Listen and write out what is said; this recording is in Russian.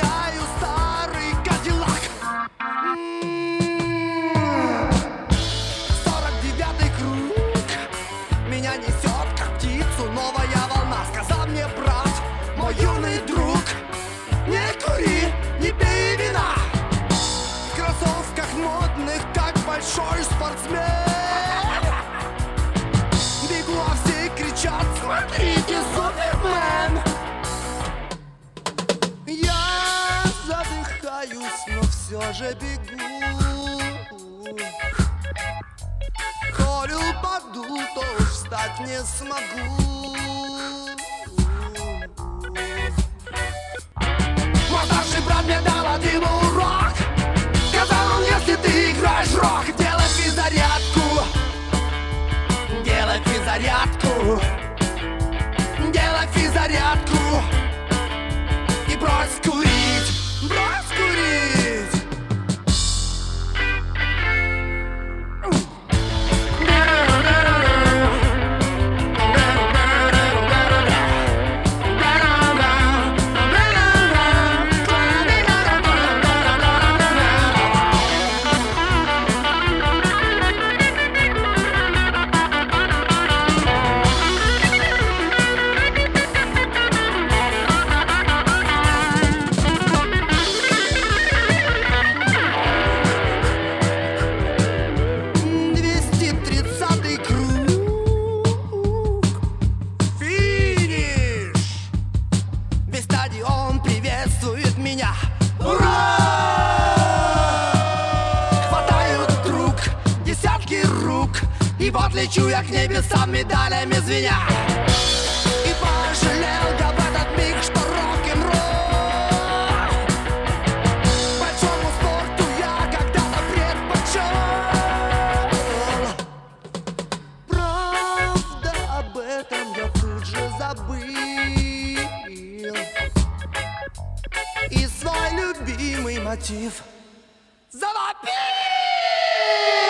гоняю старый Кадиллак. 49-й круг меня несет, как птицу, новая волна. Сказал мне брат, мой юный друг, не кури, не пей вина. В кроссовках модных, как большой спортсмен. Бегу, а все кричат: смотрите, Супермен! Я задыхаюсь, но все же бегу. Коль упаду, то уж встать не смогу. Мой старший брат мне дал один урок. Сказал он: если ты играешь рок, делай физзарядку. Делай физзарядку. Делай физзарядку. И брось курить. Брось курить. И вот лечу я к небесам, медалями звеня. И пожалел я в этот миг, что рок-н-ролл большому спорту я когда-то предпочел. Правда, об этом я тут же забыл. И свой любимый мотив завопил.